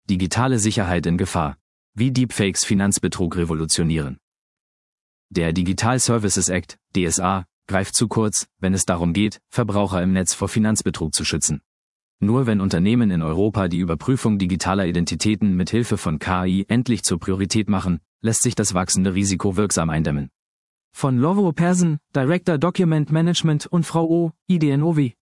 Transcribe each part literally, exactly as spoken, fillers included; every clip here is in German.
Digitale Sicherheit in Gefahr. Wie Deepfakes Finanzbetrug revolutionieren. Der Digital Services Act, D S A, greift zu kurz, wenn es darum geht, Verbraucher im Netz vor Finanzbetrug zu schützen. Nur wenn Unternehmen in Europa die Überprüfung digitaler Identitäten mit Hilfe von K I endlich zur Priorität machen, lässt sich das wachsende Risiko wirksam eindämmen. Von Lovro Persson, Director Document Management und Frau O, I D N O W.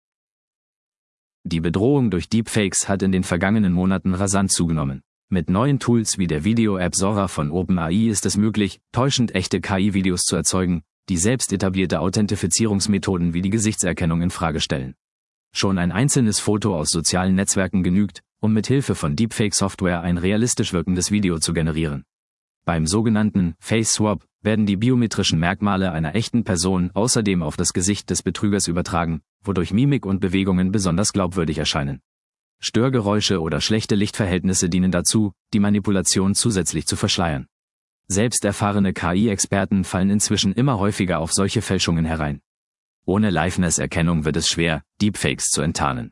Die Bedrohung durch Deepfakes hat in den vergangenen Monaten rasant zugenommen. Mit neuen Tools wie der Video-App Sora von OpenAI ist es möglich, täuschend echte K I-Videos zu erzeugen, die selbst etablierte Authentifizierungsmethoden wie die Gesichtserkennung in Frage stellen. Schon ein einzelnes Foto aus sozialen Netzwerken genügt, um mit Hilfe von Deepfake-Software ein realistisch wirkendes Video zu generieren. Beim sogenannten Face Swap werden die biometrischen Merkmale einer echten Person außerdem auf das Gesicht des Betrügers übertragen, wodurch Mimik und Bewegungen besonders glaubwürdig erscheinen. Störgeräusche oder schlechte Lichtverhältnisse dienen dazu, die Manipulation zusätzlich zu verschleiern. Selbst erfahrene K I-Experten fallen inzwischen immer häufiger auf solche Fälschungen herein. Ohne Liveness-Erkennung wird es schwer, Deepfakes zu enttarnen.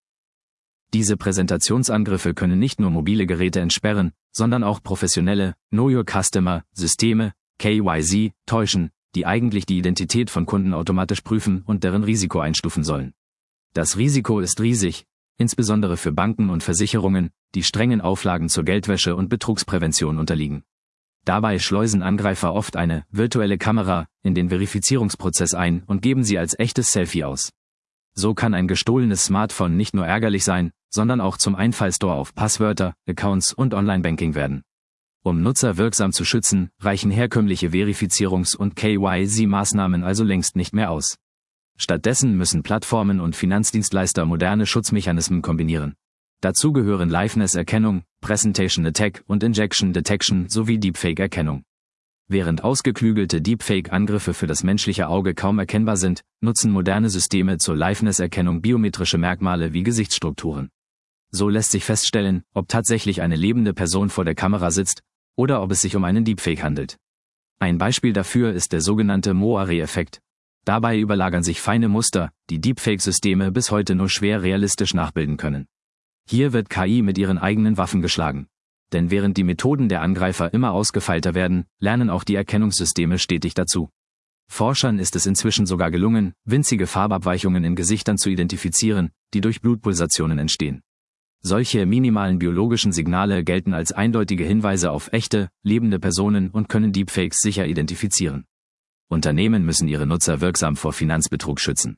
Diese Präsentationsangriffe können nicht nur mobile Geräte entsperren, sondern auch professionelle Know-Your-Customer-Systeme, K Y C, täuschen, die eigentlich die Identität von Kunden automatisch prüfen und deren Risiko einstufen sollen. Das Risiko ist riesig, insbesondere für Banken und Versicherungen, die strengen Auflagen zur Geldwäsche und Betrugsprävention unterliegen. Dabei schleusen Angreifer oft eine virtuelle Kamera in den Verifizierungsprozess ein und geben sie als echtes Selfie aus. So kann ein gestohlenes Smartphone nicht nur ärgerlich sein, sondern auch zum Einfallstor auf Passwörter, Accounts und Online-Banking werden. Um Nutzer wirksam zu schützen, reichen herkömmliche Verifizierungs- und K Y C-Maßnahmen also längst nicht mehr aus. Stattdessen müssen Plattformen und Finanzdienstleister moderne Schutzmechanismen kombinieren. Dazu gehören Liveness-Erkennung, Presentation Attack und Injection Detection sowie Deepfake-Erkennung. Während ausgeklügelte Deepfake-Angriffe für das menschliche Auge kaum erkennbar sind, nutzen moderne Systeme zur Liveness-Erkennung biometrische Merkmale wie Gesichtsstrukturen. So lässt sich feststellen, ob tatsächlich eine lebende Person vor der Kamera sitzt oder ob es sich um einen Deepfake handelt. Ein Beispiel dafür ist der sogenannte Moiré-Effekt. Dabei überlagern sich feine Muster, die Deepfake-Systeme bis heute nur schwer realistisch nachbilden können. Hier wird K I mit ihren eigenen Waffen geschlagen. Denn während die Methoden der Angreifer immer ausgefeilter werden, lernen auch die Erkennungssysteme stetig dazu. Forschern ist es inzwischen sogar gelungen, winzige Farbabweichungen in Gesichtern zu identifizieren, die durch Blutpulsationen entstehen. Solche minimalen biologischen Signale gelten als eindeutige Hinweise auf echte, lebende Personen und können Deepfakes sicher identifizieren. Unternehmen müssen ihre Nutzer wirksam vor Finanzbetrug schützen.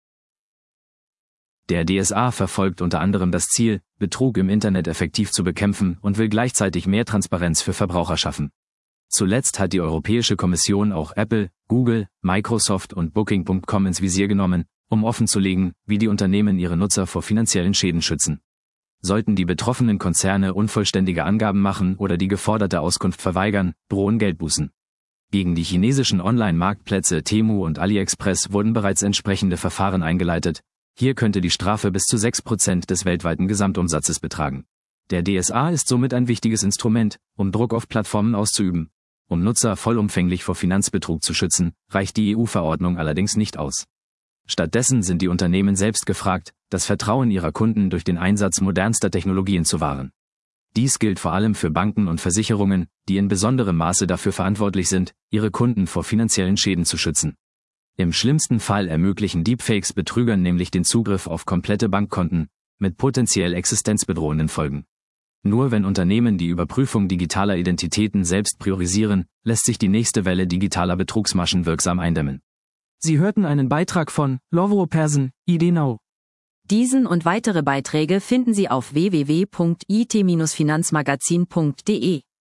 Der D S A verfolgt unter anderem das Ziel, Betrug im Internet effektiv zu bekämpfen und will gleichzeitig mehr Transparenz für Verbraucher schaffen. Zuletzt hat die Europäische Kommission auch Apple, Google, Microsoft und Booking Punkt com ins Visier genommen, um offenzulegen, wie die Unternehmen ihre Nutzer vor finanziellen Schäden schützen. Sollten die betroffenen Konzerne unvollständige Angaben machen oder die geforderte Auskunft verweigern, drohen Geldbußen. Gegen die chinesischen Online-Marktplätze Temu und AliExpress wurden bereits entsprechende Verfahren eingeleitet. Hier könnte die Strafe bis zu sechs Prozent des weltweiten Gesamtumsatzes betragen. Der D S A ist somit ein wichtiges Instrument, um Druck auf Plattformen auszuüben. Um Nutzer vollumfänglich vor Finanzbetrug zu schützen, reicht die E U-Verordnung allerdings nicht aus. Stattdessen sind die Unternehmen selbst gefragt, das Vertrauen ihrer Kunden durch den Einsatz modernster Technologien zu wahren. Dies gilt vor allem für Banken und Versicherungen, die in besonderem Maße dafür verantwortlich sind, ihre Kunden vor finanziellen Schäden zu schützen. Im schlimmsten Fall ermöglichen Deepfakes Betrügern nämlich den Zugriff auf komplette Bankkonten, mit potenziell existenzbedrohenden Folgen. Nur wenn Unternehmen die Überprüfung digitaler Identitäten selbst priorisieren, lässt sich die nächste Welle digitaler Betrugsmaschen wirksam eindämmen. Sie hörten einen Beitrag von Lovro Persson, I D N O W. Diesen und weitere Beiträge finden Sie auf w w w punkt i t Bindestrich finanzmagazin punkt d e.